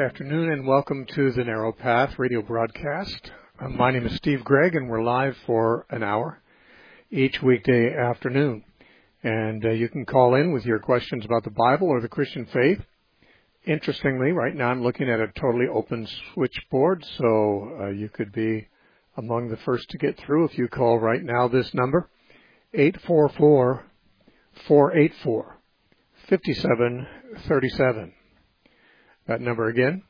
afternoon and welcome to the Narrow Path radio broadcast. My name is Steve Gregg and we're live for an hour each weekday afternoon. And you can call in with your questions about the Bible or the Christian faith. Interestingly, right now I'm looking at a totally open switchboard, so you could be among the first to get through if you call right now this number, 844-484-5737. That number again,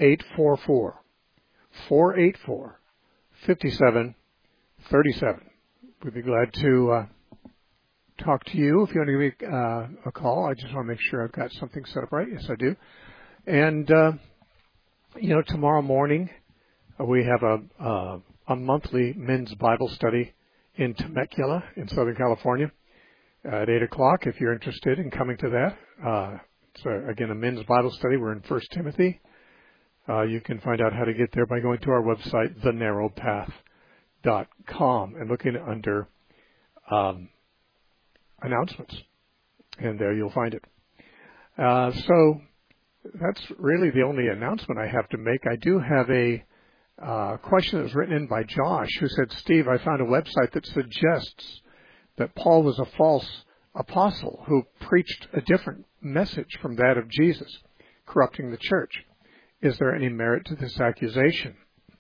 844-484-5737. We'd be glad to talk to you if you want to give me a call. I just want to make sure I've got something set up right. Yes, I do. And, tomorrow morning we have a monthly men's Bible study in Temecula in Southern California at 8 o'clock if you're interested in coming to that. It's, again, a men's Bible study. We're in 1 Timothy. You can find out how to get there by going to our website, thenarrowpath.com, and looking under announcements. And there you'll find it. So that's really the only announcement I have to make. I do have a question that was written in by Josh, who said, Steve, I found a website that suggests that Paul was a false apostle who preached a different message from that of Jesus, corrupting the church. Is there any merit to this accusation?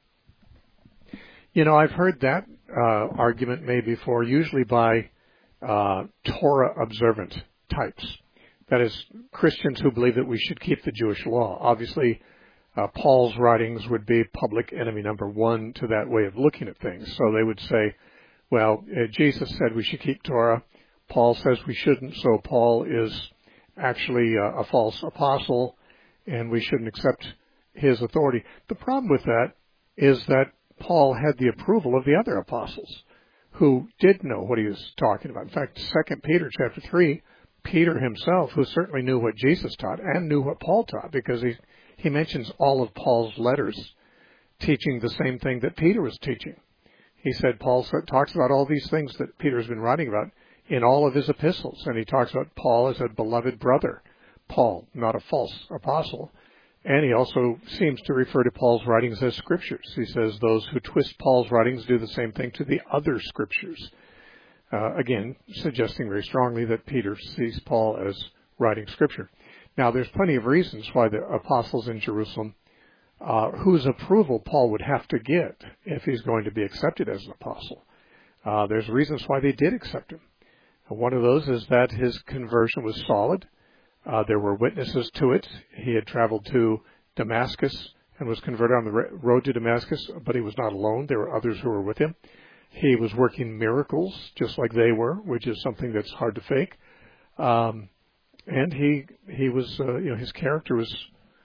I've heard that argument made before, usually by Torah observant types. That is, Christians who believe that we should keep the Jewish law. Obviously, Paul's writings would be public enemy number one to that way of looking at things. So they would say, well, Jesus said we should keep Torah. Paul says we shouldn't, so Paul is actually a false apostle, and we shouldn't accept his authority. The problem with that is that Paul had the approval of the other apostles who did know what he was talking about. In fact, 2 Peter chapter 3, Peter himself, who certainly knew what Jesus taught and knew what Paul taught, because he mentions all of Paul's letters teaching the same thing that Peter was teaching. He said Paul talks about all these things that Peter's been writing about in all of his epistles, and he talks about Paul as a beloved brother, Paul, not a false apostle. And he also seems to refer to Paul's writings as scriptures. He says those who twist Paul's writings do the same thing to the other scriptures. Again, suggesting very strongly that Peter sees Paul as writing scripture. Now, there's plenty of reasons why the apostles in Jerusalem, whose approval Paul would have to get if he's going to be accepted as an apostle. There's reasons why they did accept him. One of those is that his conversion was solid. There were witnesses to it. He had traveled to Damascus and was converted on the road to Damascus, but he was not alone. There were others who were with him. He was working miracles just like they were, which is something that's hard to fake. And he was, his character was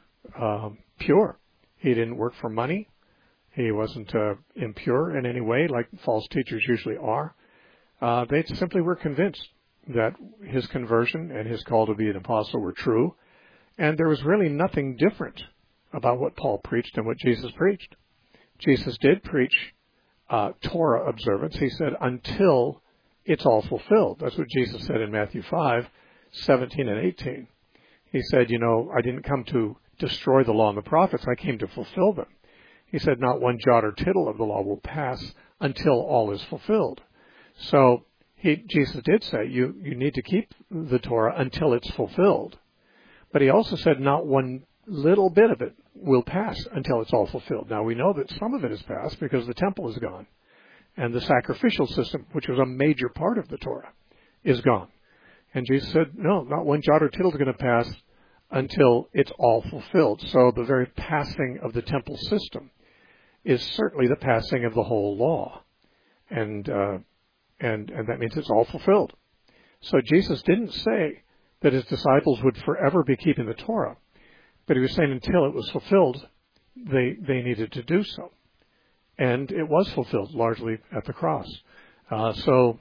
pure. He didn't work for money. He wasn't impure in any way, like false teachers usually are. They simply were convinced that his conversion and his call to be an apostle were true, and there was really nothing different about what Paul preached and what Jesus preached. Jesus did preach Torah observance. He said, until it's all fulfilled. That's what Jesus said in Matthew 5:17 and 18. He said, I didn't come to destroy the law and the prophets. I came to fulfill them. He said, not one jot or tittle of the law will pass until all is fulfilled. So Jesus did say you need to keep the Torah until it's fulfilled. But he also said not one little bit of it will pass until it's all fulfilled. Now, we know that some of it has passed because the temple is gone. And the sacrificial system, which was a major part of the Torah, is gone. And Jesus said, no, not one jot or tittle is going to pass until it's all fulfilled. So the very passing of the temple system is certainly the passing of the whole law. And that means it's all fulfilled. So Jesus didn't say that his disciples would forever be keeping the Torah, but he was saying until it was fulfilled, they needed to do so. And it was fulfilled largely at the cross. And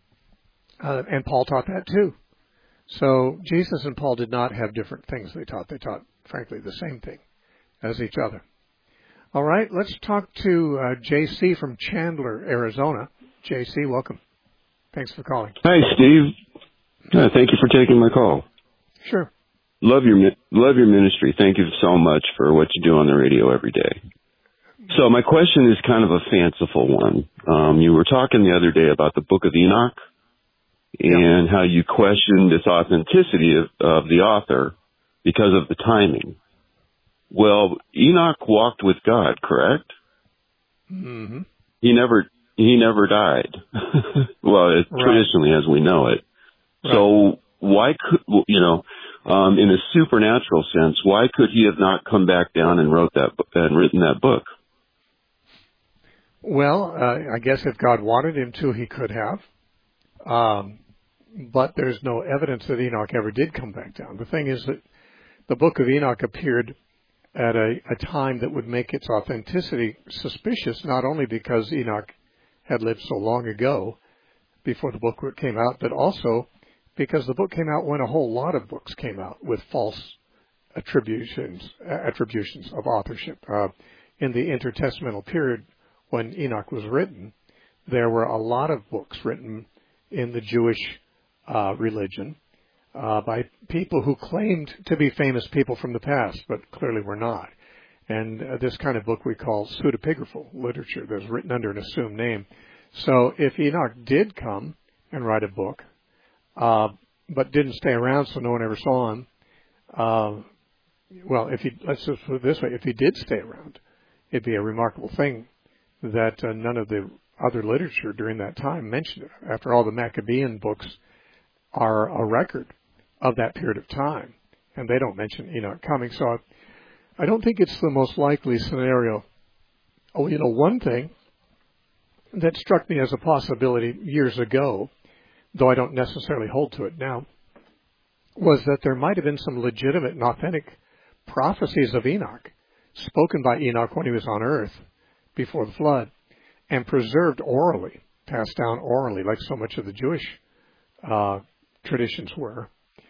Paul taught that too. So Jesus and Paul did not have different things they taught. They taught, frankly, the same thing as each other. All right, let's talk to J.C. from Chandler, Arizona. J.C., welcome. Thanks for calling. Hi, Steve. Thank you for taking my call. Sure. Love your ministry. Thank you so much for what you do on the radio every day. So my question is kind of a fanciful one. You were talking the other day about the Book of Enoch and how you questioned this authenticity of the author because of the timing. Well, Enoch walked with God, correct? Mm-hmm. He never died. Well, traditionally as we know it. Right. So why could, in a supernatural sense, why could he have not come back down and written that book? Well, I guess if God wanted him to, he could have. But there's no evidence that Enoch ever did come back down. The thing is that the Book of Enoch appeared at a time that would make its authenticity suspicious, not only because Enoch had lived so long ago before the book came out, but also because the book came out when a whole lot of books came out with false attributions of authorship. In the intertestamental period when Enoch was written, there were a lot of books written in the Jewish religion by people who claimed to be famous people from the past, but clearly were not. And this kind of book we call pseudepigraphal literature that's written under an assumed name. So if Enoch did come and write a book, but didn't stay around so no one ever saw him, let's just put it this way, if he did stay around, it'd be a remarkable thing that none of the other literature during that time mentioned it. After all, the Maccabean books are a record of that period of time, and they don't mention Enoch coming. So I don't think it's the most likely scenario. Oh, one thing that struck me as a possibility years ago, though I don't necessarily hold to it now, was that there might have been some legitimate and authentic prophecies of Enoch spoken by Enoch when he was on earth before the flood and preserved orally, passed down orally, like so much of the Jewish traditions were.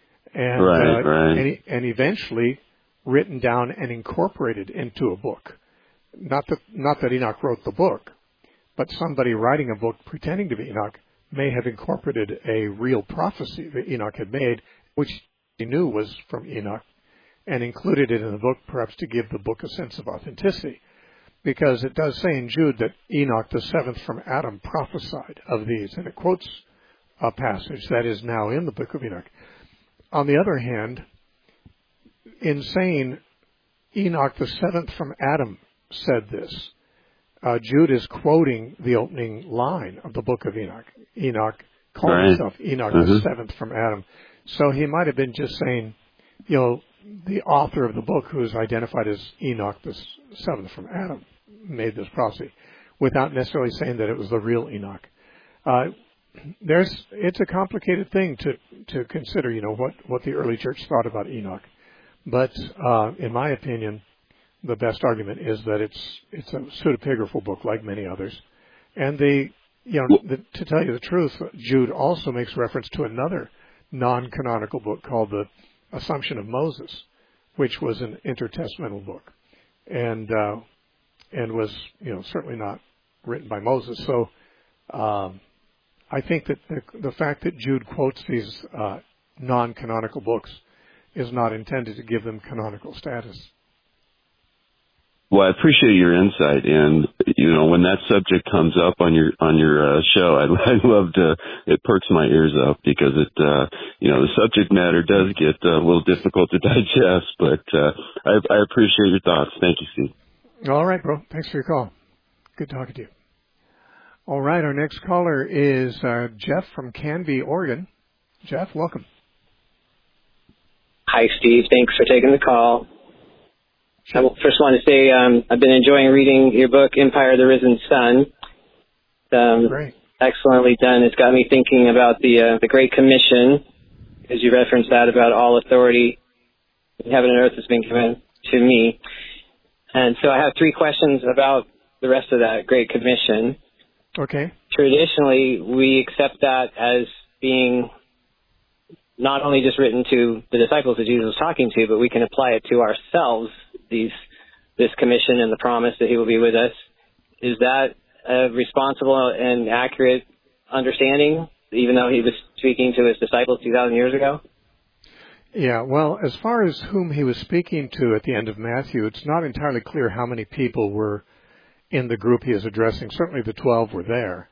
And, and eventually written down and incorporated into a book. Not that Enoch wrote the book, but somebody writing a book pretending to be Enoch may have incorporated a real prophecy that Enoch had made, which he knew was from Enoch, and included it in the book, perhaps to give the book a sense of authenticity. Because it does say in Jude that Enoch, the seventh from Adam, prophesied of these, and it quotes a passage that is now in the book of Enoch. On the other hand, in saying Enoch, the seventh from Adam, said this, Jude is quoting the opening line of the book of Enoch. Enoch called himself Enoch, the seventh from Adam. So he might have been just saying, the author of the book, who is identified as Enoch, the seventh from Adam, made this prophecy, without necessarily saying that it was the real Enoch. It's a complicated thing to consider, what the early church thought about Enoch. But in my opinion, the best argument is that it's a pseudepigraphal book, like many others. And to tell you the truth, Jude also makes reference to another non-canonical book called the Assumption of Moses, which was an intertestamental book, and was certainly not written by Moses. So I think that the fact that Jude quotes these non-canonical books is not intended to give them canonical status. Well, I appreciate your insight, and when that subject comes up on your show, I love to. It perks my ears up because the subject matter does get a little difficult to digest. But I appreciate your thoughts. Thank you, Steve. All right, bro. Thanks for your call. Good talking to you. All right, our next caller is Jeff from Canby, Oregon. Jeff, welcome. Hi, Steve. Thanks for taking the call. I first want to say I've been enjoying reading your book, Empire of the Risen Sun. Great. Excellently done. It's got me thinking about the Great Commission, as you referenced that about all authority in heaven and earth has been given to me. And so I have 3 questions about the rest of that Great Commission. Okay. Traditionally, we accept that as being not only just written to the disciples that Jesus was talking to, but we can apply it to ourselves, this commission and the promise that he will be with us. Is that a responsible and accurate understanding, even though he was speaking to his disciples 2,000 years ago? Yeah, well, as far as whom he was speaking to at the end of Matthew, it's not entirely clear how many people were in the group he is addressing. Certainly the 12 were there.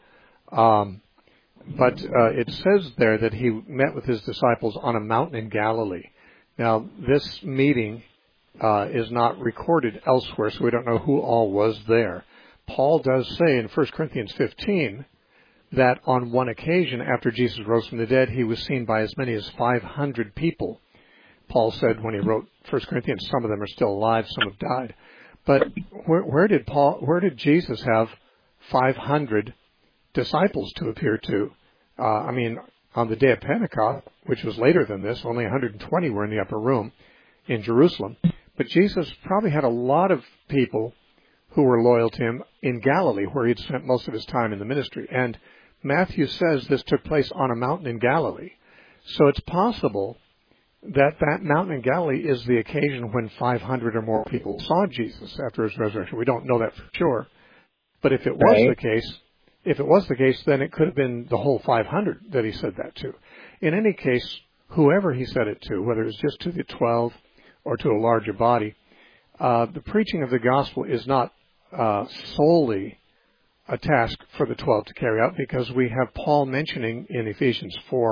But it says there that he met with his disciples on a mountain in Galilee. Now, this meeting is not recorded elsewhere, so we don't know who all was there. Paul does say in 1 Corinthians 15 that on one occasion after Jesus rose from the dead, he was seen by as many as 500 people. Paul said when he wrote 1 Corinthians, some of them are still alive, some have died. But where did Jesus have 500 disciples to appear to? On the day of Pentecost, which was later than this, only 120 were in the upper room in Jerusalem. But Jesus probably had a lot of people who were loyal to him in Galilee, where he'd spent most of his time in the ministry. And Matthew says this took place on a mountain in Galilee. So it's possible that mountain in Galilee is the occasion when 500 or more people saw Jesus after his resurrection. We don't know that for sure. But if it was the case, then it could have been the whole 500 that he said that to. In any case, whoever he said it to, whether it was just to the 12 or to a larger body, the preaching of the gospel is not solely a task for the 12 to carry out, because we have Paul mentioning in Ephesians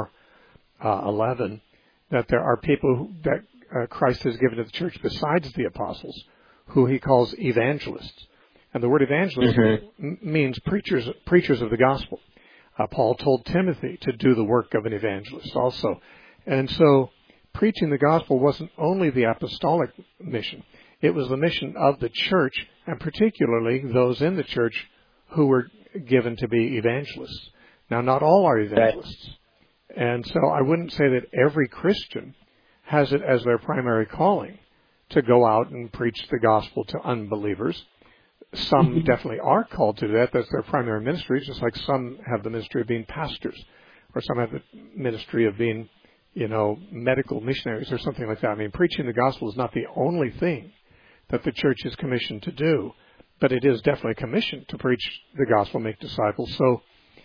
4:11 that there are people that Christ has given to the church besides the apostles, who he calls evangelists. And the word evangelist means preachers of the gospel. Paul told Timothy to do the work of an evangelist also. And so preaching the gospel wasn't only the apostolic mission. It was the mission of the church, and particularly those in the church who were given to be evangelists. Now, not all are evangelists. And so I wouldn't say that every Christian has it as their primary calling to go out and preach the gospel to unbelievers. Some definitely are called to that. That's their primary ministry, just like some have the ministry of being pastors, or some have the ministry of being, medical missionaries or something like that. I mean, preaching the gospel is not the only thing that the church is commissioned to do, but it is definitely commissioned to preach the gospel, make disciples. So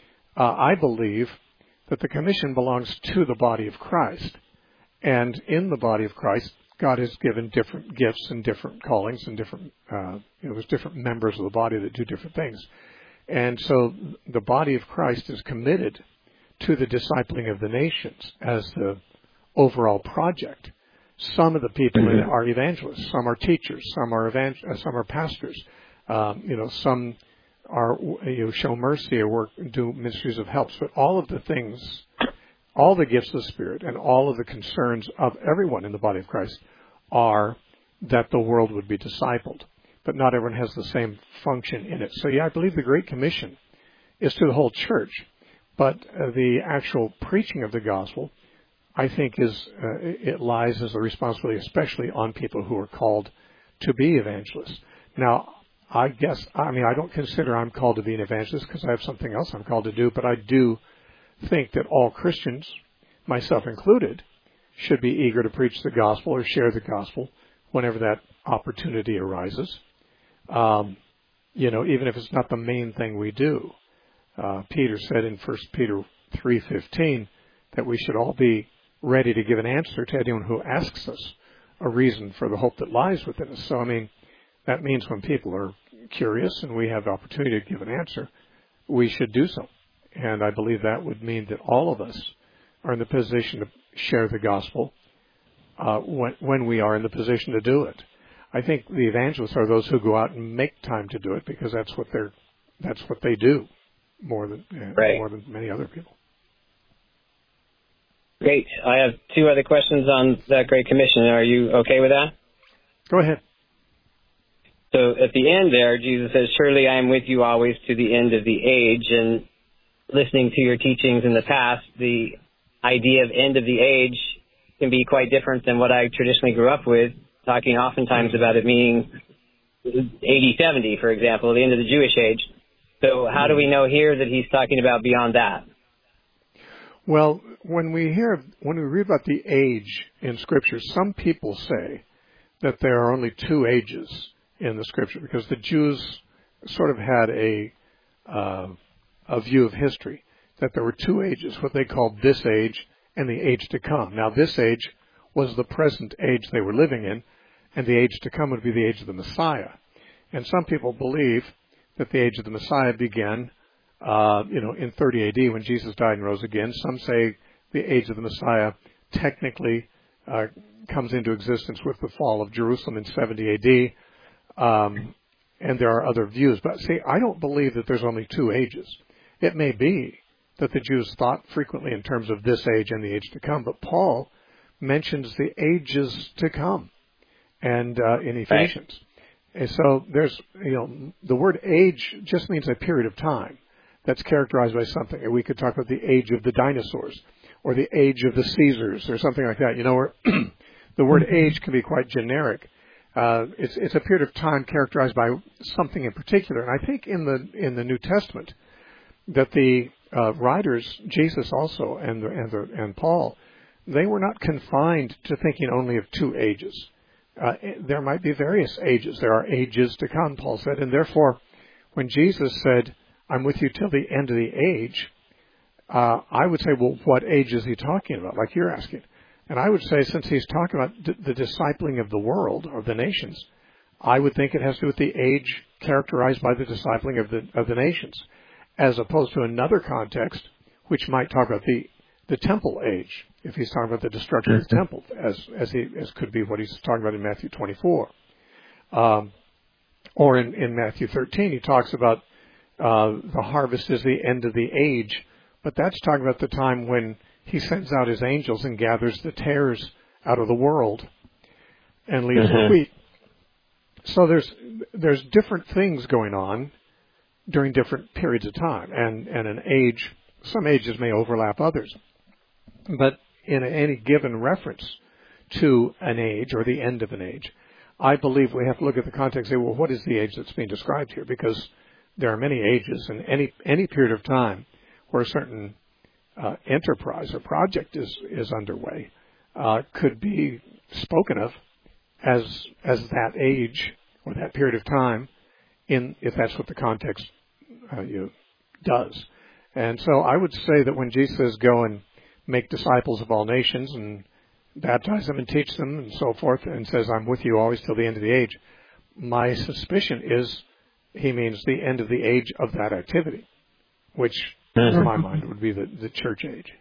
I believe that the commission belongs to the body of Christ. And in the body of Christ, God has given different gifts and different callings and different, there's different members of the body that do different things. And so the body of Christ is committed to the discipling of the nations as the overall project. Some of the people in it are evangelists, some are teachers, some are pastors, some are show mercy or do ministries of helps. But all of the things, all the gifts of the Spirit, and all of the concerns of everyone in the body of Christ are that the world would be discipled. But not everyone has the same function in it. So I believe the Great Commission is to the whole church. But the actual preaching of the gospel, I think, it lies as a responsibility, especially on people who are called to be evangelists. Now, I don't consider I'm called to be an evangelist because I have something else I'm called to do, but I do think that all Christians, myself included, should be eager to preach the gospel or share the gospel whenever that opportunity arises. Even if it's not the main thing we do. Peter said in 1 Peter 3:15 that we should all be ready to give an answer to anyone who asks us a reason for the hope that lies within us. So, that means when people are curious and we have the opportunity to give an answer, we should do so. And I believe that would mean that all of us are in the position to share the gospel when we are in the position to do it. I think the evangelists are those who go out and make time to do it, because that's what they do more than many other people. Great. I have two other questions on that Great Commission. Are you okay with that? Go ahead. So at the end there, Jesus says, "Surely I am with you always to the end of the age." And listening to your teachings in the past, the idea of end of the age can be quite different than what I traditionally grew up with, talking oftentimes about it meaning 80, 70, for example, the end of the Jewish age. So how do we know here that he's talking about beyond that? Well, when we read about the age in Scripture, some people say that there are only two ages in the Scripture, because the Jews sort of had a view of history, that there were two ages, what they called this age and the age to come. Now, this age was the present age they were living in, and the age to come would be the age of the Messiah. And some people believe that the age of the Messiah began, in 30 AD when Jesus died and rose again. Some say the age of the Messiah technically comes into existence with the fall of Jerusalem in 70 AD. And there are other views. But see, I don't believe that there's only two ages. It may be that the Jews thought frequently in terms of this age and the age to come, but Paul mentions the ages to come and in Ephesians. Right. And so there's, the word age just means a period of time that's characterized by something. And we could talk about the age of the dinosaurs or the age of the Caesars or something like that, where the word age can be quite generic. It's a period of time characterized by something in particular. And I think in the New Testament that the writers, Jesus also and Paul, they were not confined to thinking only of two ages. There might be various ages. There are ages to come, Paul said, and therefore, when Jesus said, "I'm with you till the end of the age," I would say, well, what age is he talking about? Like you're asking. And I would say, since he's talking about the discipling of the world, or the nations, I would think it has to do with the age characterized by the discipling of the nations, as opposed to another context, which might talk about the temple age, if he's talking about the destruction of the temple, as could be what he's talking about in Matthew 24. Or in Matthew 13, he talks about the harvest is the end of the age, but that's talking about the time when he sends out his angels and gathers the tares out of the world and leaves the wheat. So there's different things going on during different periods of time, and an age, some ages may overlap others. But in any given reference to an age or the end of an age, I believe we have to look at the context and say, well, what is the age that's being described here? Because there are many ages, and any period of time where a certain enterprise or project is underway could be spoken of as that age or that period of time, if that's what the context does. And so I would say that when Jesus says, "Go and make disciples of all nations and baptize them and teach them," and so forth, and says, "I'm with you always till the end of the age," my suspicion is he means the end of the age of that activity, which in my mind would be the church age.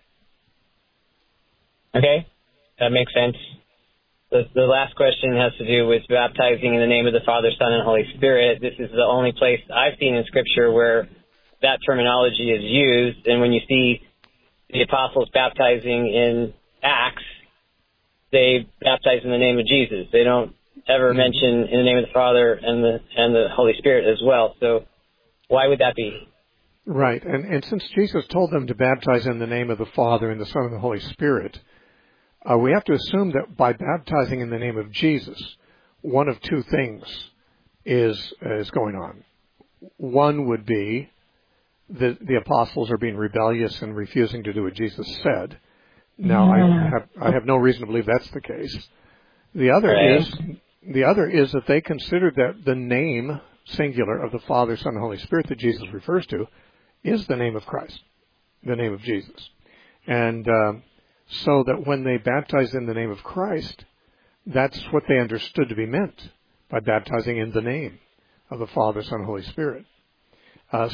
Okay, that makes sense. The last question has to do with baptizing in the name of the Father, Son, and Holy Spirit. This is the only place I've seen in Scripture where that terminology is used. And when you see the apostles baptizing in Acts, they baptize in the name of Jesus. They don't ever mention in the name of the Father and the Holy Spirit as well. So why would that be? Right. And since Jesus told them to baptize in the name of the Father and the Son and the Holy Spirit, we have to assume that by baptizing in the name of Jesus, one of two things is going on. One would be that the apostles are being rebellious and refusing to do what Jesus said. Now, I have no reason to believe that's the case. The other is that they consider that the name singular of the Father, Son, and Holy Spirit that Jesus refers to is the name of Christ, the name of Jesus. And so that when they baptized in the name of Christ, that's what they understood to be meant by baptizing in the name of the Father, Son, and Holy Spirit. And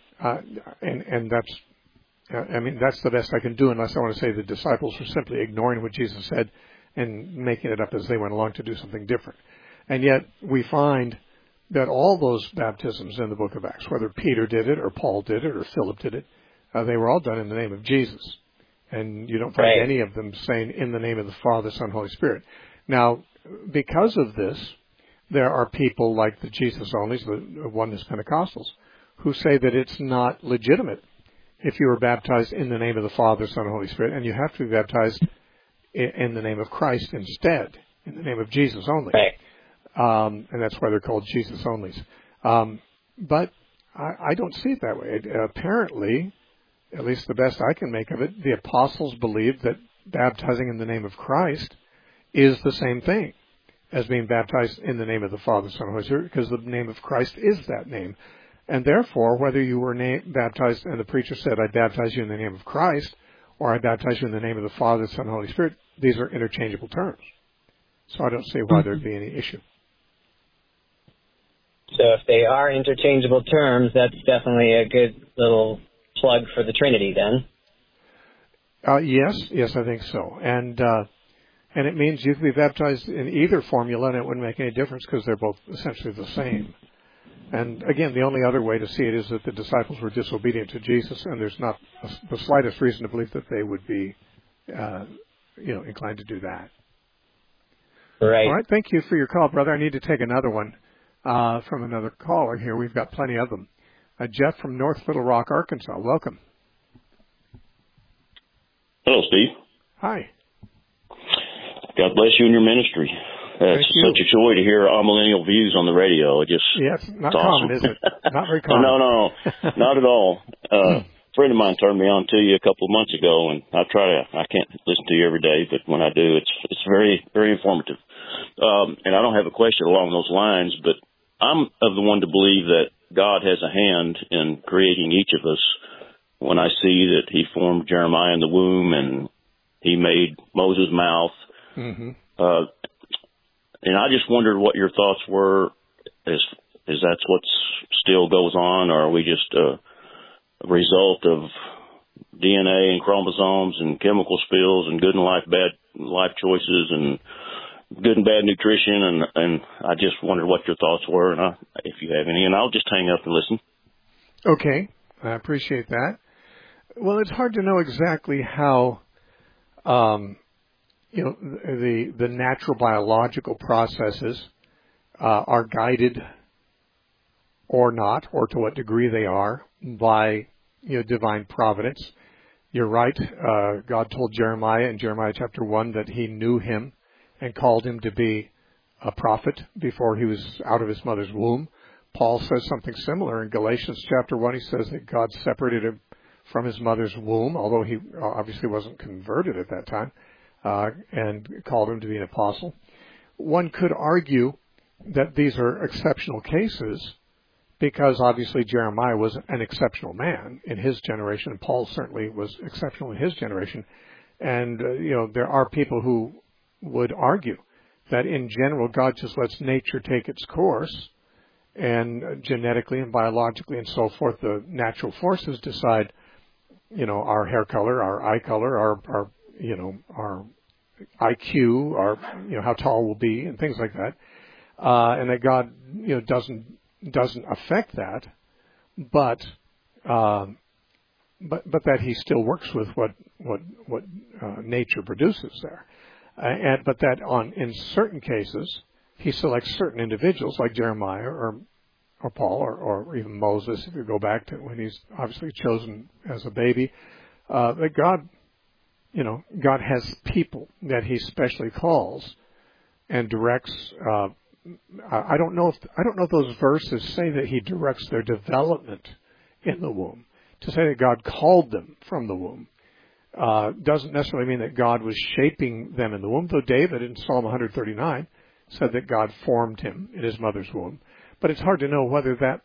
that's, that's the best I can do, unless I want to say the disciples were simply ignoring what Jesus said and making it up as they went along to do something different. And yet we find that all those baptisms in the book of Acts, whether Peter did it or Paul did it or Philip did it, they were all done in the name of Jesus. And you don't find any of them saying in the name of the Father, Son, Holy Spirit. Now, because of this, there are people like the Jesus Onlys, the Oneness Pentecostals, who say that it's not legitimate if you were baptized in the name of the Father, Son, and Holy Spirit, and you have to be baptized in the name of Christ instead, in the name of Jesus only. And that's why they're called Jesus Onlys. But I don't see it that way. Apparently, at least the best I can make of it, the apostles believed that baptizing in the name of Christ is the same thing as being baptized in the name of the Father, Son, and Holy Spirit, because the name of Christ is that name. And therefore, whether you were baptized and the preacher said, "I baptize you in the name of Christ," or I baptize you in the name of the Father, the Son, and Holy Spirit, these are interchangeable terms. So I don't see why there'd be any issue. So if they are interchangeable terms, that's definitely a good little plug for the Trinity then. Yes, I think so. And it means you can be baptized in either formula, and it wouldn't make any difference because they're both essentially the same. And again, the only other way to see it is that the disciples were disobedient to Jesus, and there's not the slightest reason to believe that they would be, inclined to do that. Right. All right. Thank you for your call, brother. I need to take another one from another caller here. We've got plenty of them. Jeff from North Little Rock, Arkansas. Welcome. Hello, Steve. Hi. God bless you and your ministry. It's such a joy to hear millennial views on the radio. It's not awesome. common, is it? Not very common. No, not at all. A friend of mine turned me on to you a couple of months ago, and I can't listen to you every day, but when I do, it's very, very informative. And I don't have a question along those lines, but I'm of the one to believe that God has a hand in creating each of us. When I see that he formed Jeremiah in the womb and he made Moses' mouth, and I just wondered what your thoughts were. Is that what still goes on, or are we just a result of DNA and chromosomes and chemical spills and good and bad life choices and good and bad nutrition? And I just wondered what your thoughts were, and if you have any, and I'll just hang up and listen. Okay, I appreciate that. Well, it's hard to know exactly how the natural biological processes are guided or not, or to what degree they are, by divine providence. You're right. God told Jeremiah in Jeremiah chapter 1 that he knew him and called him to be a prophet before he was out of his mother's womb. Paul says something similar in Galatians chapter 1. He says that God separated him from his mother's womb, although he obviously wasn't converted at that time, and called him to be an apostle. One could argue that these are exceptional cases because obviously Jeremiah was an exceptional man in his generation, and Paul certainly was exceptional in his generation. And, there are people who would argue that in general God just lets nature take its course, and genetically and biologically and so forth, the natural forces decide, our hair color, our eye color, our IQ, our, how tall we'll be, and things like that. And that God, doesn't affect that, but that he still works with what nature produces there. But that in certain cases, he selects certain individuals like Jeremiah or Paul or even Moses, if you go back to when he's obviously chosen as a baby, that God has people that he specially calls and directs. I don't know if those verses say that he directs their development in the womb. To say that God called them from the womb doesn't necessarily mean that God was shaping them in the womb, though David in Psalm 139 said that God formed him in his mother's womb. But it's hard to know whether that,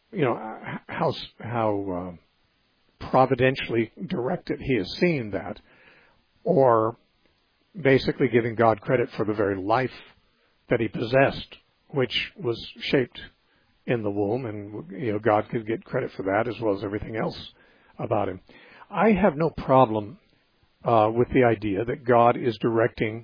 how providentially directed he is seeing that, or basically giving God credit for the very life that he possessed, which was shaped in the womb, and God could get credit for that as well as everything else about him. I have no problem with the idea that God is directing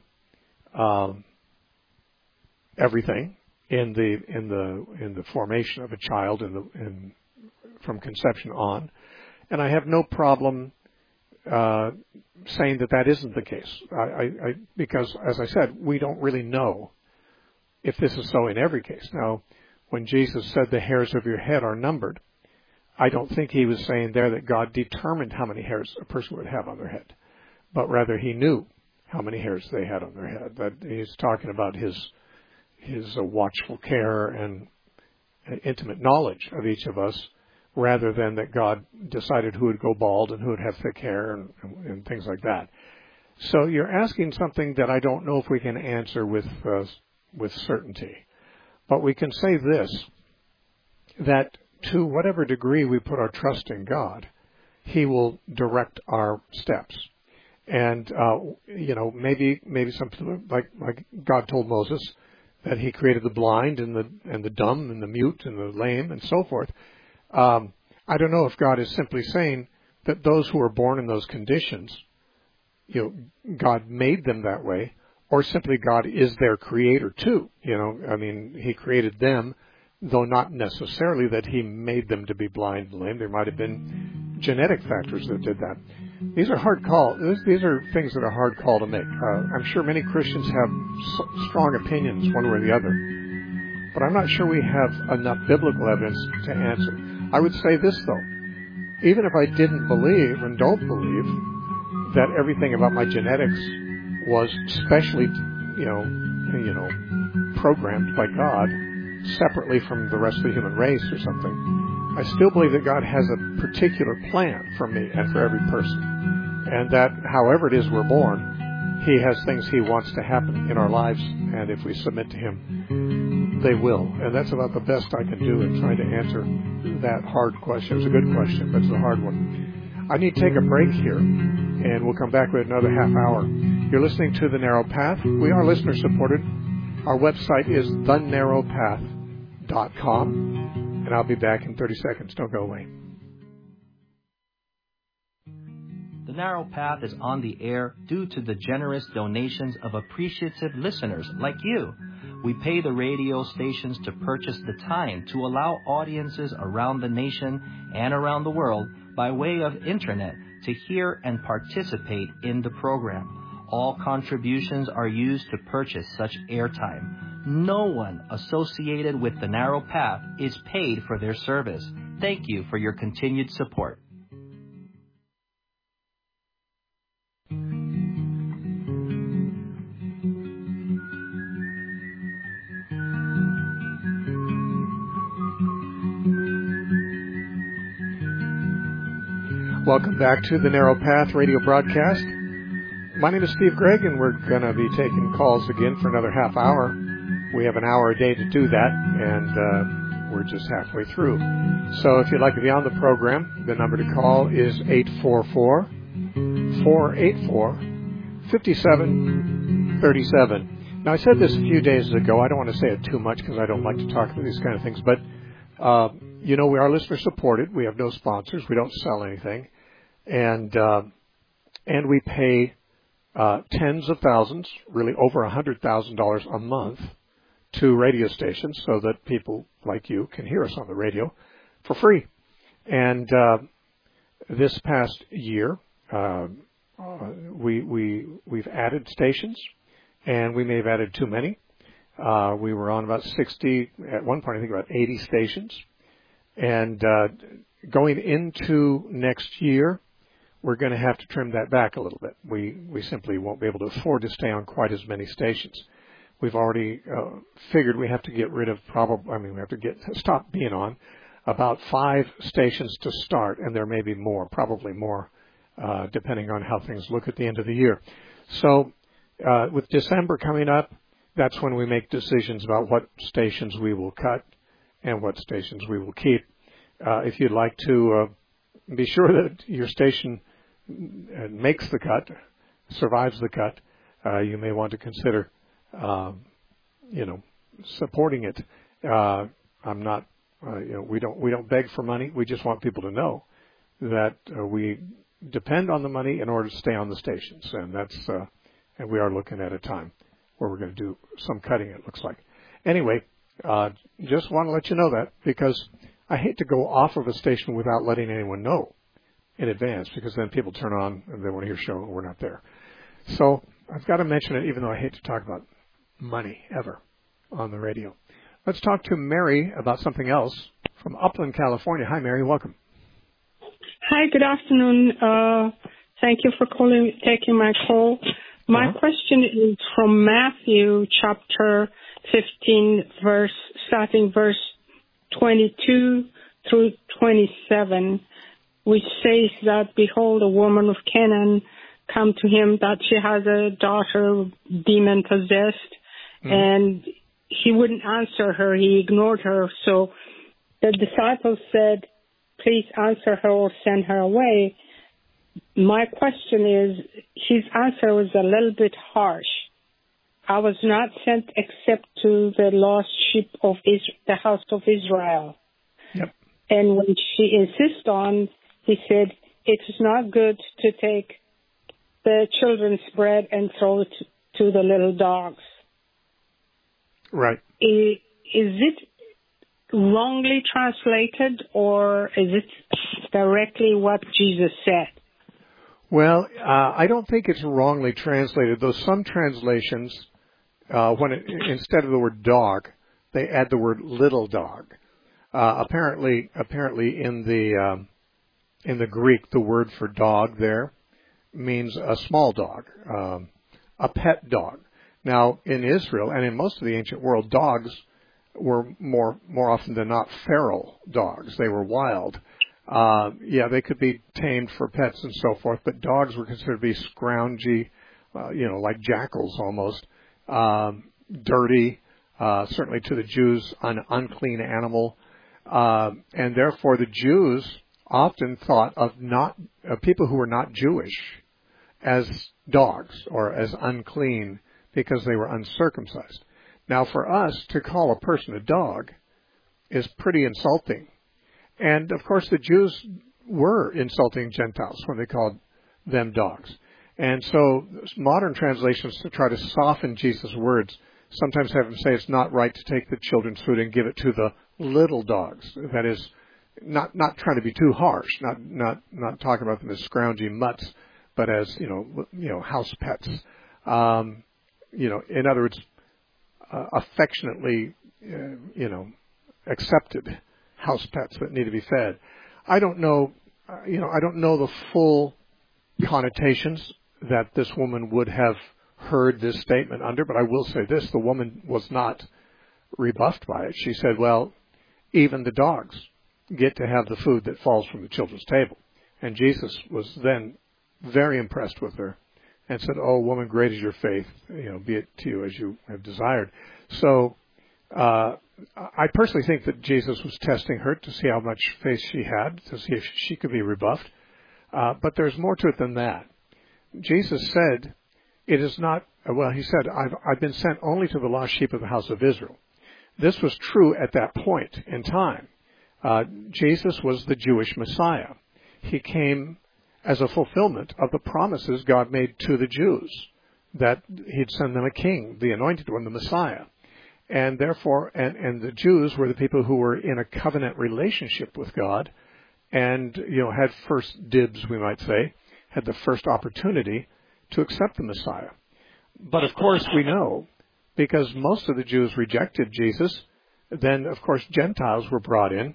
everything in the formation of a child from conception on, and I have no problem saying that isn't the case. Because, as I said, we don't really know if this is so in every case. Now, when Jesus said the hairs of your head are numbered, I don't think he was saying there that God determined how many hairs a person would have on their head, but rather he knew how many hairs they had on their head. That he's talking about his watchful care and intimate knowledge of each of us, rather than that God decided who would go bald and who would have thick hair and things like that. So you're asking something that I don't know if we can answer with certainty. But we can say this, that to whatever degree we put our trust in God, he will direct our steps. And maybe something like God told Moses that He created the blind and the dumb and the mute and the lame and so forth. I don't know if God is simply saying that those who are born in those conditions, God made them that way, or simply God is their creator too. He created them, though not necessarily that He made them to be blind and lame. There might have been genetic factors that did that. These are hard calls. These are things that are hard call to make. I'm sure many Christians have strong opinions one way or the other, but I'm not sure we have enough biblical evidence to answer. I would say this, though. Even if I didn't believe and don't believe that everything about my genetics was specially, programmed by God separately from the rest of the human race or something, I still believe that God has a particular plan for me and for every person. And that however it is we're born, He has things He wants to happen in our lives, and if we submit to Him, they will. And that's about the best I can do in trying to answer that hard question. It's a good question, but it's a hard one. I need to take a break here, and we'll come back with another half hour. You're listening to The Narrow Path. We are listener-supported. Our website is thenarrowpath.com, and I'll be back in 30 seconds. Don't go away. The Narrow Path is on the air due to the generous donations of appreciative listeners like you. We pay the radio stations to purchase the time to allow audiences around the nation and around the world by way of internet to hear and participate in the program. All contributions are used to purchase such airtime. No one associated with The Narrow Path is paid for their service. Thank you for your continued support. Welcome back to the Narrow Path radio broadcast. My name is Steve Gregg, and we're going to be taking calls again for another half hour. We have an hour a day to do that, and we're just halfway through. So if you'd like to be on the program, the number to call is 844-484-5737. Now, I said this a few days ago. I don't want to say it too much because I don't like to talk about these kind of things, but we are listener supported. We have no sponsors. We don't sell anything. And we pay tens of thousands, really over $100,000 a month to radio stations so that people like you can hear us on the radio for free. And this past year, we've added stations, and we may have added too many. We were on about 60, at one point I think about 80 stations. And going into next year, we're going to have to trim that back a little bit. We simply won't be able to afford to stay on quite as many stations. We've already figured we have to get rid of we have to stop being on about 5 stations to start, and there may be more, probably more, depending on how things look at the end of the year. So with December coming up, that's when we make decisions about what stations we will cut and what stations we will keep. If you'd like to be sure that your station makes the cut, survives the cut, you may want to consider, supporting it. I'm not, we don't beg for money. We just want people to know that we depend on the money in order to stay on the stations, and and we are looking at a time where we're going to do some cutting. It looks like. Anyway, just want to let you know that because I hate to go off of a station without letting anyone know in advance, because then people turn on and they want to hear a show and we're not there. So I've got to mention it, even though I hate to talk about money ever on the radio. Let's talk to Mary about something else from Upland, California. Hi, Mary. Welcome. Hi, good afternoon. Thank you for taking my call. My question is from Matthew chapter 15, starting verse 22 through 27, which says that, behold, a woman of Canaan come to him that she has a daughter demon-possessed, and he wouldn't answer her. He ignored her. So the disciples said, please answer her or send her away. My question is, his answer was a little bit harsh. I was not sent except to the lost sheep of the house of Israel. Yep. And when she insisted on, he said, it is not good to take the children's bread and throw it to the little dogs. Right. Is it wrongly translated, or is it directly what Jesus said? Well, I don't think it's wrongly translated, though some translations, instead of the word dog, they add the word little dog. Apparently, in the Greek, the word for dog there means a small dog, a pet dog. Now, in Israel and in most of the ancient world, dogs were more often than not feral dogs. They were wild. They could be tamed for pets and so forth, but dogs were considered to be scroungy, like jackals almost, dirty, certainly to the Jews, an unclean animal. And therefore the Jews often thought of people who were not Jewish as dogs or as unclean because they were uncircumcised. Now, for us to call a person a dog is pretty insulting. And, of course, the Jews were insulting Gentiles when they called them dogs. And so modern translations to try to soften Jesus' words sometimes have him say it's not right to take the children's food and give it to the little dogs. That is, not trying to be too harsh, not talking about them as scroungy mutts, but as, house pets. In other words, affectionately, accepted house pets that need to be fed. I don't know the full connotations that this woman would have heard this statement under, but I will say this, the woman was not rebuffed by it. She said, well, even the dogs get to have the food that falls from the children's table. And Jesus was then very impressed with her and said, oh, woman, great is your faith, be it to you as you have desired. So I personally think that Jesus was testing her to see how much faith she had, to see if she could be rebuffed. But there's more to it than that. Jesus said, it is not, he said, I've been sent only to the lost sheep of the house of Israel. This was true at that point in time. Jesus was the Jewish Messiah. He came as a fulfillment of the promises God made to the Jews, that he'd send them a king, the anointed one, the Messiah. And therefore, and the Jews were the people who were in a covenant relationship with God and, had first dibs, we might say, had the first opportunity to accept the Messiah. But of course we know, because most of the Jews rejected Jesus, then of course Gentiles were brought in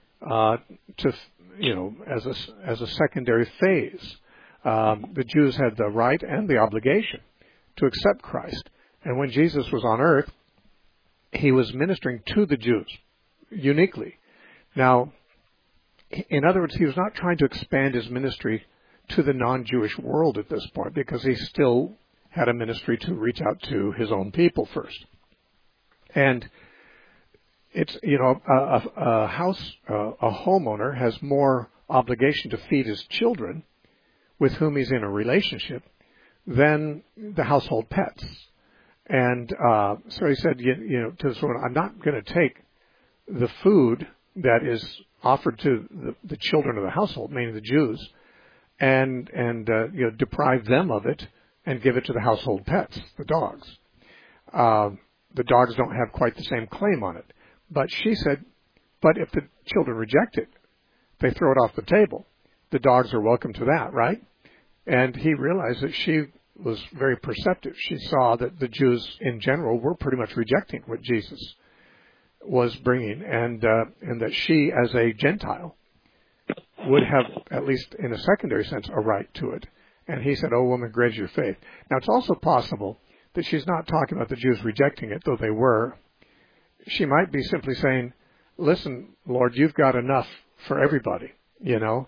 as a secondary phase. The Jews had the right and the obligation to accept Christ. And when Jesus was on earth, he was ministering to the Jews uniquely. Now, in other words, he was not trying to expand his ministry to the non-Jewish world at this point, because he still had a ministry to reach out to his own people first. And it's, a homeowner has more obligation to feed his children with whom he's in a relationship than the household pets. And so he said, to this woman, I'm not going to take the food that is offered to the children of the household, meaning the Jews, and deprive them of it and give it to the household pets, the dogs. The dogs don't have quite the same claim on it. But she said, but if the children reject it, they throw it off the table. The dogs are welcome to that, right? And he realized that she was very perceptive. She saw that the Jews in general were pretty much rejecting what Jesus was bringing, and that she, as a Gentile, would have, at least in a secondary sense, a right to it. And he said, oh, woman, great is your faith. Now, it's also possible that she's not talking about the Jews rejecting it, though they were. She might be simply saying, listen, Lord, you've got enough for everybody, even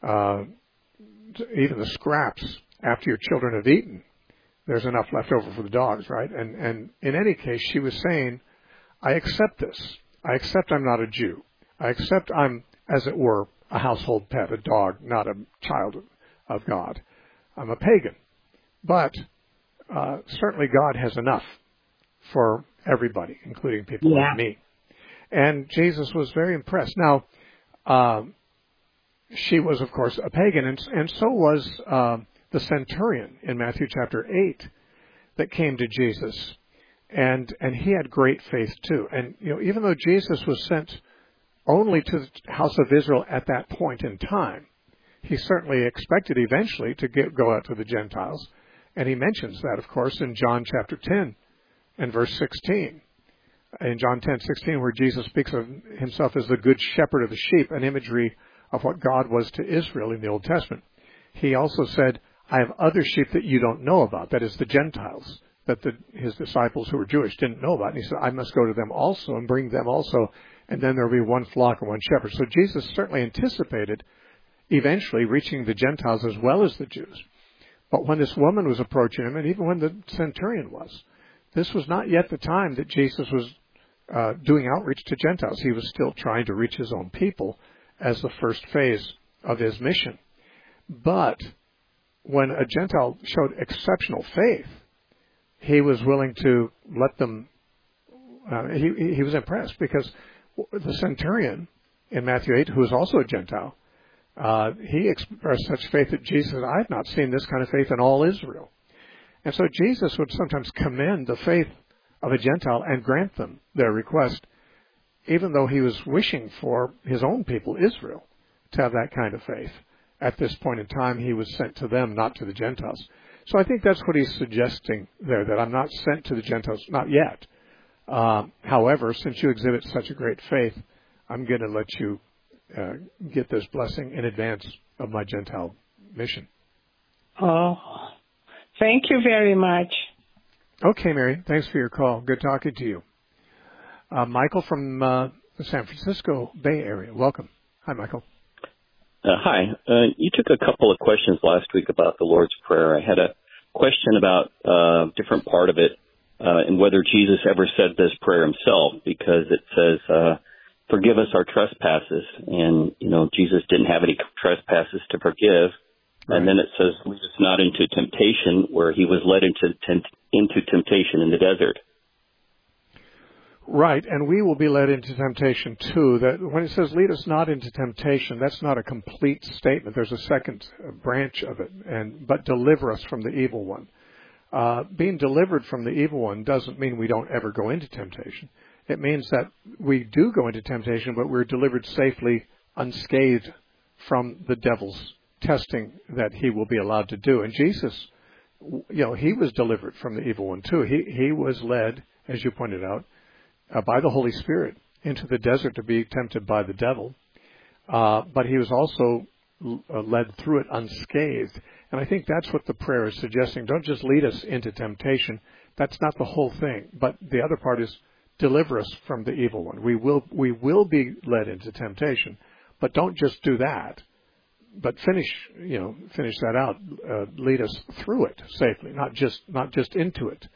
the scraps after your children have eaten, there's enough left over for the dogs, right? And in any case, she was saying, I accept this. I accept I'm not a Jew. I accept I'm, as it were, a household pet, a dog, not a child of God. I'm a pagan. But certainly God has enough for everybody, including people like me. And Jesus was very impressed. Now, she was, of course, a pagan, and so was the centurion in Matthew chapter 8 that came to Jesus. And he had great faith, too. And, even though Jesus was sent only to the house of Israel at that point in time, he certainly expected eventually to go out to the Gentiles. And he mentions that, of course, in John chapter 10 and verse 16. In John 10:16, where Jesus speaks of himself as the good shepherd of the sheep, an imagery of what God was to Israel in the Old Testament. He also said, I have other sheep that you don't know about, that is the Gentiles, that his disciples who were Jewish didn't know about. And he said, I must go to them also and bring them also, and then there will be one flock and one shepherd. So Jesus certainly anticipated eventually reaching the Gentiles as well as the Jews. But when this woman was approaching him, and even when the centurion was, this was not yet the time that Jesus was doing outreach to Gentiles. He was still trying to reach his own people as the first phase of his mission. But when a Gentile showed exceptional faith, he was willing to let them, he was impressed, because the centurion in Matthew 8, who was also a Gentile, he expressed such faith that Jesus said, I have not seen this kind of faith in all Israel. And so Jesus would sometimes commend the faith of a Gentile and grant them their request, even though he was wishing for his own people, Israel, to have that kind of faith. At this point in time, he was sent to them, not to the Gentiles. So I think that's what he's suggesting there, that I'm not sent to the Gentiles, not yet. However, since you exhibit such a great faith, I'm going to let you get this blessing in advance of my Gentile mission. Oh, thank you very much. Okay, Mary. Thanks for your call. Good talking to you. Michael from the San Francisco Bay Area. Welcome. Hi, Michael. Hi. You took a couple of questions last week about the Lord's Prayer. I had a question about a different part of it and whether Jesus ever said this prayer himself, because it says, forgive us our trespasses. And, Jesus didn't have any trespasses to forgive. Right. And then it says, lead us not into temptation, where he was led into temptation in the desert. Right, and we will be led into temptation too. That when it says lead us not into temptation, that's not a complete statement. There's a second branch of it, but deliver us from the evil one. Being delivered from the evil one doesn't mean we don't ever go into temptation. It means that we do go into temptation, but we're delivered safely, unscathed from the devil's testing that he will be allowed to do. And Jesus, he was delivered from the evil one too. He was led, as you pointed out, by the Holy Spirit into the desert to be tempted by the devil. But he was also led through it unscathed. And I think that's what the prayer is suggesting. Don't just lead us into temptation. That's not the whole thing. But the other part is deliver us from the evil one. We will be led into temptation, but don't just do that. But finish that out. Lead us through it safely, not just into it.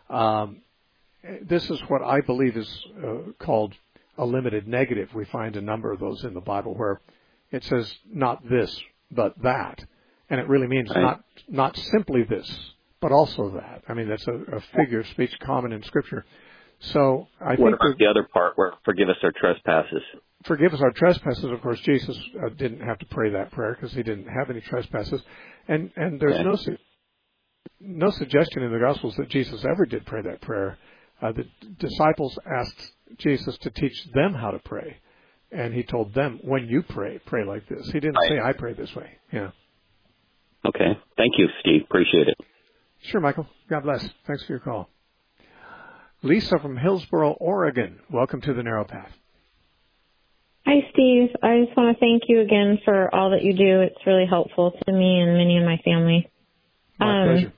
This is what I believe is called a limited negative. We find a number of those in the Bible where it says not this, but that. And it really means not simply this, but also that. I mean, that's a figure of speech common in Scripture. So I think... What about the other part where forgive us our trespasses? Forgive us our trespasses. Of course, Jesus didn't have to pray that prayer because he didn't have any trespasses. And there's no suggestion in the Gospels that Jesus ever did pray that prayer. The disciples asked Jesus to teach them how to pray. And he told them, when you pray like this. He didn't say, I pray this way. Yeah. Okay. Thank you, Steve. Appreciate it. Sure, Michael. God bless. Thanks for your call. Lisa from Hillsboro, Oregon. Welcome to the Narrow Path. Hi, Steve. I just want to thank you again for all that you do. It's really helpful to me and many in my family. My pleasure.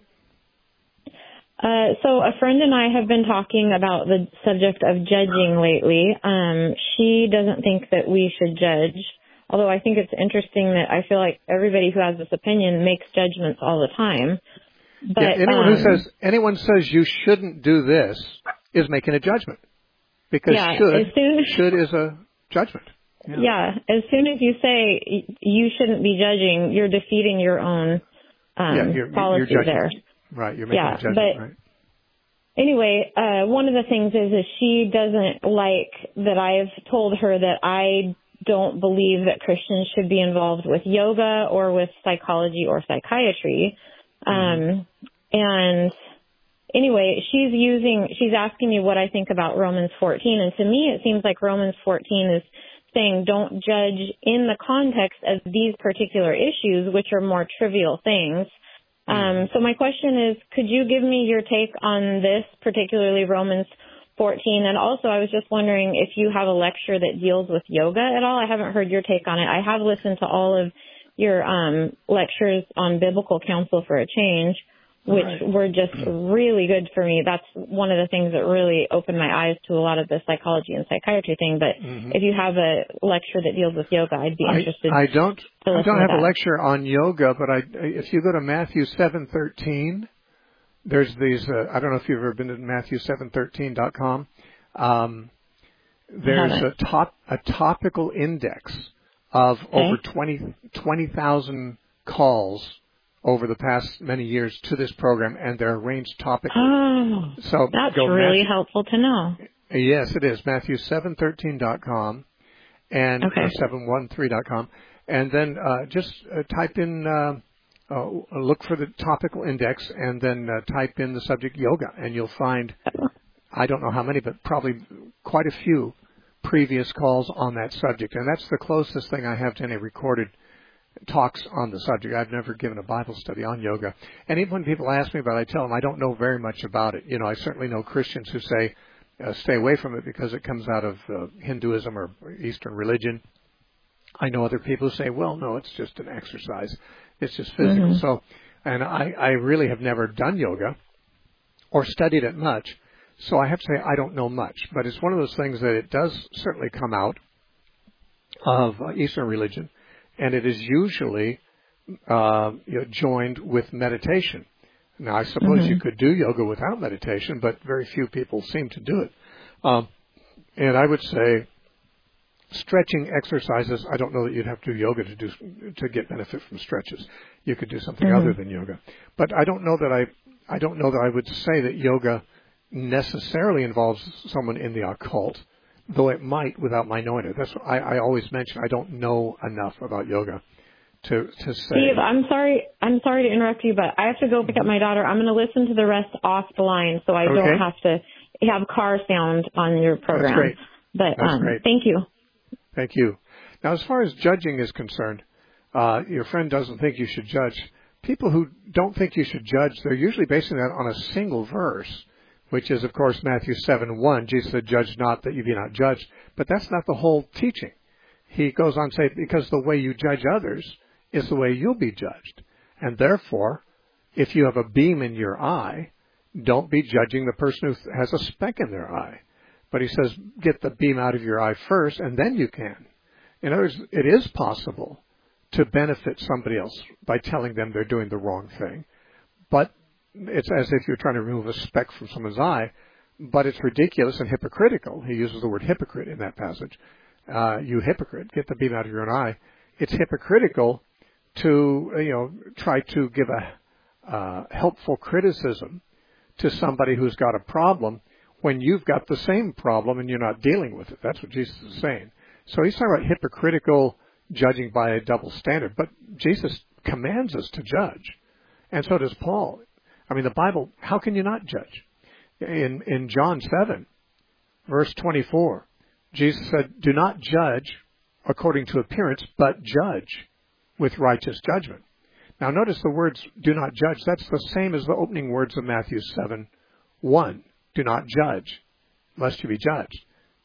So a friend and I have been talking about the subject of judging lately. She doesn't think that we should judge, although I think it's interesting that I feel like everybody who has this opinion makes judgments all the time. But yeah, anyone says you shouldn't do this is making a judgment, because should is a judgment. As soon as you say you shouldn't be judging, you're defeating your own policy you're there. Right, you're making a judgment, but right? Anyway, one of the things is she doesn't like that I've told her that I don't believe that Christians should be involved with yoga or with psychology or psychiatry. And anyway, she's asking me what I think about Romans 14. And to me, it seems like Romans 14 is saying don't judge in the context of these particular issues, which are more trivial things. So my question is, could you give me your take on this, particularly Romans 14? And also, I was just wondering if you have a lecture that deals with yoga at all. I haven't heard your take on it. I have listened to all of your lectures on biblical counsel for a change, which were just really good for me. That's one of the things that really opened my eyes to a lot of the psychology and psychiatry thing. But if you have a lecture that deals with yoga, I'd be interested. I don't have a lecture on yoga, but if you go to Matthew 7:13, there's these. I don't know if you've ever been to Matthew713.com. There's a topical index of over 20,000 calls over the past many years to this program, and they're arranged topically. Oh, so that's really helpful to know. Yes, it is. Matthew713.com and 713.com. And then just type in, look for the topical index, and then type in the subject yoga, and you'll find, I don't know how many, but probably quite a few previous calls on that subject. And that's the closest thing I have to any recorded talks on the subject. I've never given a Bible study on yoga. And even when people ask me about it, I tell them I don't know very much about it. I certainly know Christians who say stay away from it because it comes out of Hinduism or Eastern religion. I know other people who say, well, no, it's just an exercise. It's just physical. So, and I really have never done yoga or studied it much. So I have to say I don't know much. But it's one of those things that it does certainly come out of Eastern religion. And it is usually joined with meditation. Now, I suppose you could do yoga without meditation, but very few people seem to do it. And I would say stretching exercises, I don't know that you'd have to do yoga to get benefit from stretches. You could do something other than yoga. But I don't know that I would say that yoga necessarily involves someone in the occult, though it might without my knowing it. That's what I always mention. I don't know enough about yoga to say. Steve, I'm sorry to interrupt you, but I have to go pick up my daughter. I'm going to listen to the rest off the line, so I don't have to have car sound on your program. That's great. But That's great. Thank you. Thank you. Now, as far as judging is concerned, your friend doesn't think you should judge. People who don't think you should judge, they're usually basing that on a single verse, which is, of course, Matthew 7:1. Jesus said, judge not that you be not judged. But that's not the whole teaching. He goes on to say, because the way you judge others is the way you'll be judged. And therefore, if you have a beam in your eye, don't be judging the person who has a speck in their eye. But he says, get the beam out of your eye first, and then you can. In other words, it is possible to benefit somebody else by telling them they're doing the wrong thing. But it's as if you're trying to remove a speck from someone's eye, but it's ridiculous and hypocritical. He uses the word hypocrite in that passage. You hypocrite, get the beam out of your own eye. It's hypocritical to, try to give a helpful criticism to somebody who's got a problem when you've got the same problem and you're not dealing with it. That's what Jesus is saying. So he's talking about hypocritical judging by a double standard. But Jesus commands us to judge. And so does Paul. I mean, the Bible, how can you not judge? In John 7, verse 24, Jesus said, do not judge according to appearance, but judge with righteous judgment. Now notice the words, do not judge. That's the same as the opening words of Matthew 7:1. Do not judge, lest you be judged.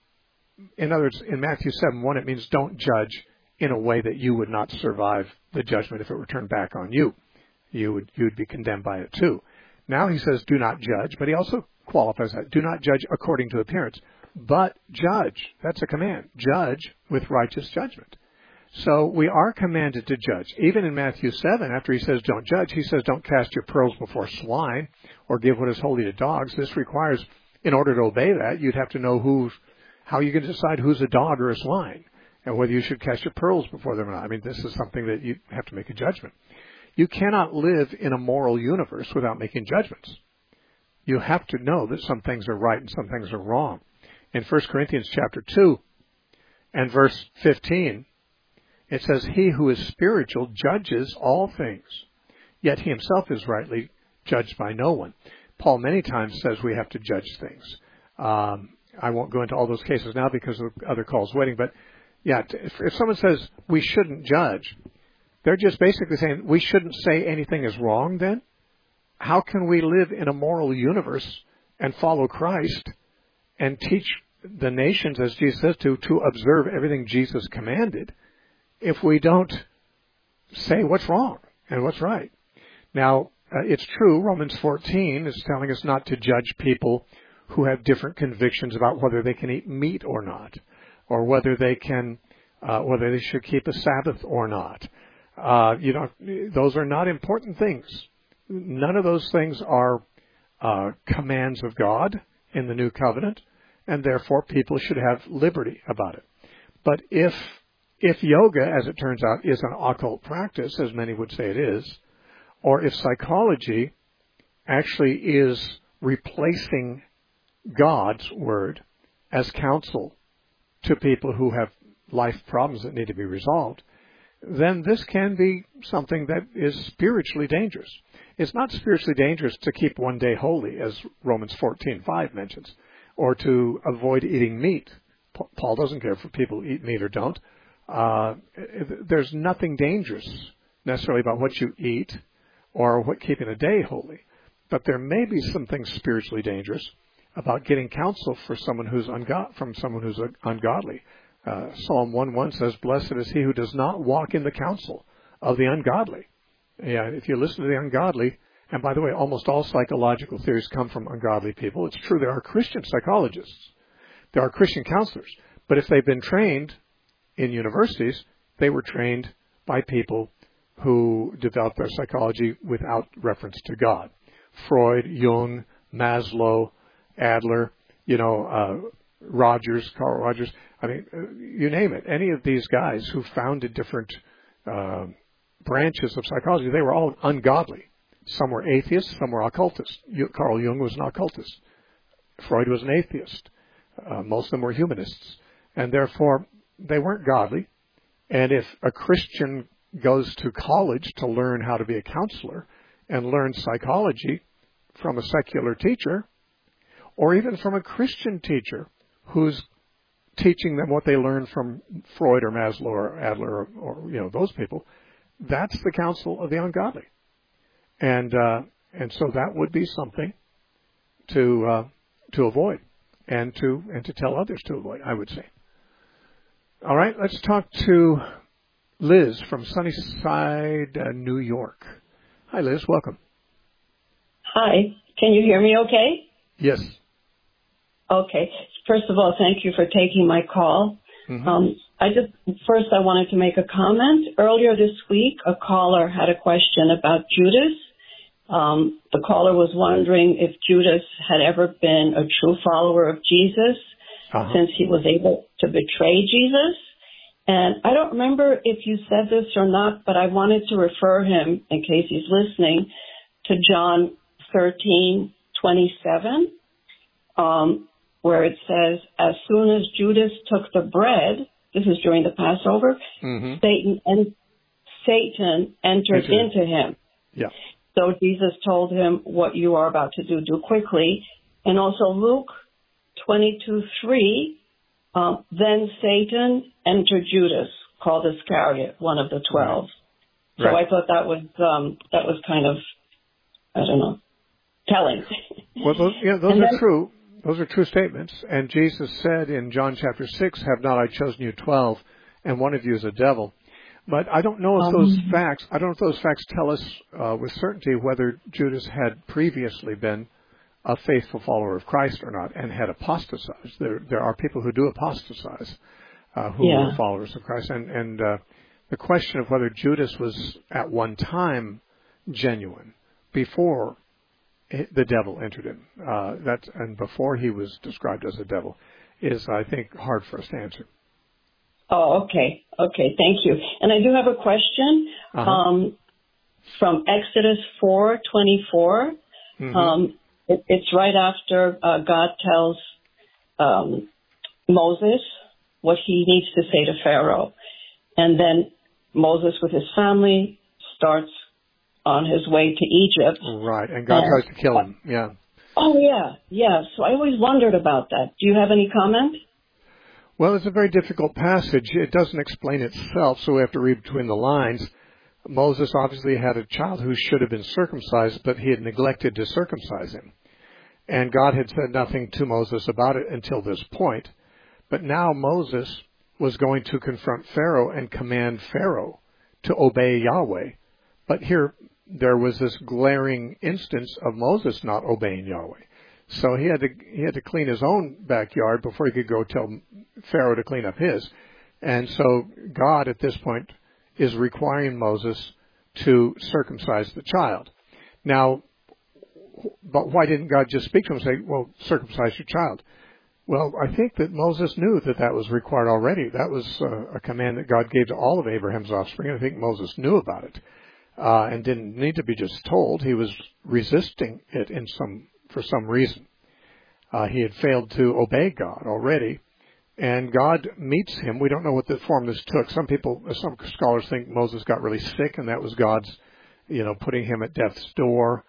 In other words, in Matthew 7:1, it means don't judge in a way that you would not survive the judgment if it were turned back on you. You'd be condemned by it too. Now he says, do not judge, but he also qualifies that. Do not judge according to appearance, but judge. That's a command. Judge with righteous judgment. So we are commanded to judge. Even in Matthew 7, after he says don't judge, he says don't cast your pearls before swine or give what is holy to dogs. This requires, in order to obey that, you'd have to know how you can decide who's a dog or a swine. and whether you should cast your pearls before them or not. I mean, this is something that you have to make a judgment. You cannot live in a moral universe without making judgments. You have to know that some things are right and some things are wrong. In 1 Corinthians chapter 2 and verse 15, it says, "He who is spiritual judges all things, yet he himself is rightly judged by no one." Paul many times says we have to judge things. I won't go into all those cases now because of other calls waiting, but yeah, if someone says we shouldn't judge, they're just basically saying we shouldn't say anything is wrong then? How can we live in a moral universe and follow Christ and teach the nations, as Jesus says, to observe everything Jesus commanded if we don't say what's wrong and what's right? Now, it's true, Romans 14 is telling us not to judge people who have different convictions about whether they can eat meat or not, or whether they should keep a Sabbath or not. Those are not important things. None of those things are commands of God in the new covenant, and therefore people should have liberty about it. But if yoga, as it turns out, is an occult practice, as many would say it is, or if psychology actually is replacing God's word as counsel to people who have life problems that need to be resolved, then this can be something that is spiritually dangerous. It's not spiritually dangerous to keep one day holy, as Romans 14:5 mentions, or to avoid eating meat. Paul doesn't care if people eat meat or don't. There's nothing dangerous necessarily about what you eat or what keeping a day holy. But there may be some things spiritually dangerous about getting counsel for someone who's ungodly. Psalm 1:1 says, "Blessed is he who does not walk in the counsel of the ungodly." Yeah, if you listen to the ungodly, and by the way, almost all psychological theories come from ungodly people. It's true there are Christian psychologists. There are Christian counselors. But if they've been trained in universities, they were trained by people who developed their psychology without reference to God. Freud, Jung, Maslow, Adler, Carl Rogers. I mean, you name it. Any of these guys who founded different branches of psychology, they were all ungodly. Some were atheists, some were occultists. Carl Jung was an occultist. Freud was an atheist. Most of them were humanists. And therefore, they weren't godly. And if a Christian goes to college to learn how to be a counselor and learn psychology from a secular teacher, or even from a Christian teacher who's teaching them what they learned from Freud or Maslow or Adler or those people, that's the counsel of the ungodly. And so that would be something to avoid and to tell others to avoid, I would say. All right, let's talk to Liz from Sunnyside, New York. Hi, Liz. Welcome. Hi. Can you hear me okay? Yes. Okay. First of all, thank you for taking my call. Mm-hmm. I wanted to make a comment. Earlier this week, a caller had a question about Judas. The caller was wondering if Judas had ever been a true follower of Jesus, since he was able to betray Jesus. And I don't remember if you said this or not, but I wanted to refer him, in case he's listening, to John 13:27, where it says, "As soon as Judas took the bread," this is during the Passover, mm-hmm. Satan entered into him. Yeah. So Jesus told him, "What you are about to do quickly." And also Luke 22:3, then Satan entered Judas, called Iscariot, one of the 12. Right. So I thought that was kind of, I don't know, telling. Well, those are true. Those are true statements. And Jesus said in John chapter 6, "Have not I chosen you 12, and one of you is a devil." But I don't know if those facts tell us with certainty whether Judas had previously been a faithful follower of Christ or not and had apostatized. There are people who do apostatize who were followers of Christ. And the question of whether Judas was at one time genuine before the devil entered him, and before he was described as a devil, is, I think, hard for us to answer. Oh, okay. Okay, thank you. And I do have a question from Exodus 4:24. It's right after God tells Moses what he needs to say to Pharaoh. And then Moses with his family starts on his way to Egypt. Right, and God tries to kill him, yeah. Oh, yeah. So I always wondered about that. Do you have any comment? Well, it's a very difficult passage. It doesn't explain itself, so we have to read between the lines. Moses obviously had a child who should have been circumcised, but he had neglected to circumcise him. And God had said nothing to Moses about it until this point. But now Moses was going to confront Pharaoh and command Pharaoh to obey Yahweh. But here there was this glaring instance of Moses not obeying Yahweh. So he had to clean his own backyard before he could go tell Pharaoh to clean up his. And so God at this point is requiring Moses to circumcise the child. Now, but why didn't God just speak to him and say, well, circumcise your child? Well, I think that Moses knew that that was required already. That was a command that God gave to all of Abraham's offspring, and I think Moses knew about it and didn't need to be just told. He was resisting it for some reason. He had failed to obey God already, and God meets him. We don't know what the form this took. Some scholars think Moses got really sick, and that was God's, putting him at death's door.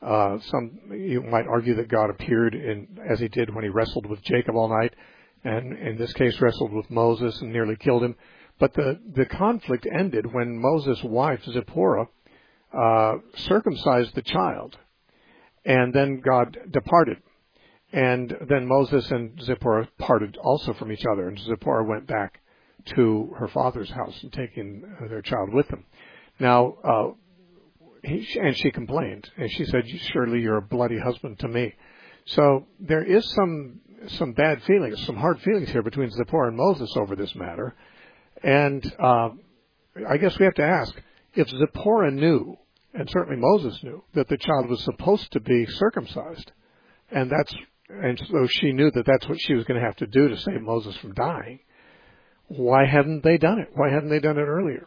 You might argue that God appeared as he did when he wrestled with Jacob all night, and in this case wrestled with Moses and nearly killed him. But the conflict ended when Moses' wife, Zipporah, circumcised the child, and then God departed. And then Moses and Zipporah parted also from each other, and Zipporah went back to her father's house and taking their child with them. Now, and she complained, and she said, surely you're a bloody husband to me. So there is some bad feelings, some hard feelings here between Zipporah and Moses over this matter. And I guess we have to ask, if Zipporah knew, and certainly Moses knew, that the child was supposed to be circumcised, and so she knew that that's what she was going to have to do to save Moses from dying, why hadn't they done it? Why hadn't they done it earlier?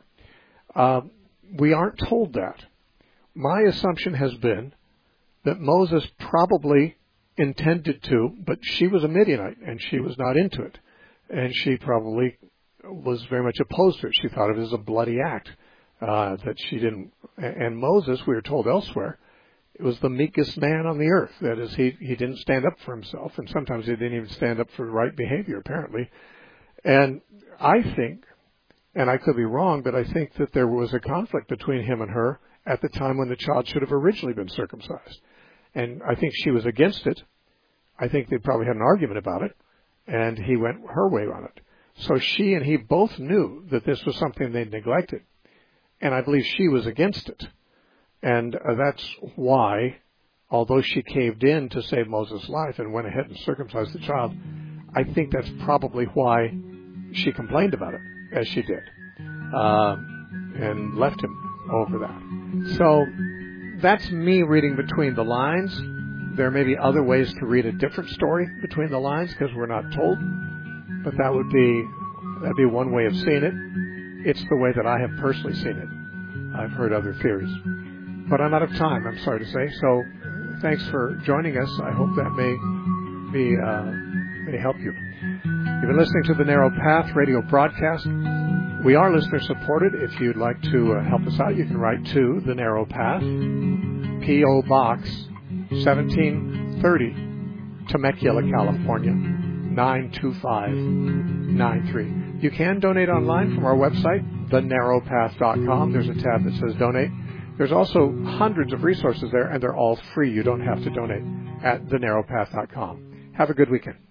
We aren't told that. My assumption has been that Moses probably intended to, but she was a Midianite, and she was not into it. And she probably was very much opposed to it. She thought of it as a bloody act, that she didn't. And Moses, we are told elsewhere, was the meekest man on the earth. That is, he didn't stand up for himself, and sometimes he didn't even stand up for right behavior, apparently. And I think, and I could be wrong, but I think that there was a conflict between him and her at the time when the child should have originally been circumcised. And I think she was against it. I think they probably had an argument about it, and he went her way on it. So she and he both knew that this was something they'd neglected, and I believe she was against it. And that's why, although she caved in to save Moses' life and went ahead and circumcised the child, I think that's probably why she complained about it, as she did, and left him over that. So that's me reading between the lines. There may be other ways to read a different story between the lines because we're not told, but that'd be one way of seeing it. It's the way that I have personally seen it. I've heard other theories. But I'm out of time, I'm sorry to say. So thanks for joining us. I hope that may help you. You've been listening to the Narrow Path radio broadcast. We are listener supported. If you'd like to help us out, you can write to The Narrow Path, P.O. Box 1730, Temecula, California, 92593. You can donate online from our website, thenarrowpath.com. There's a tab that says donate. There's also hundreds of resources there, and they're all free. You don't have to donate at thenarrowpath.com. Have a good weekend.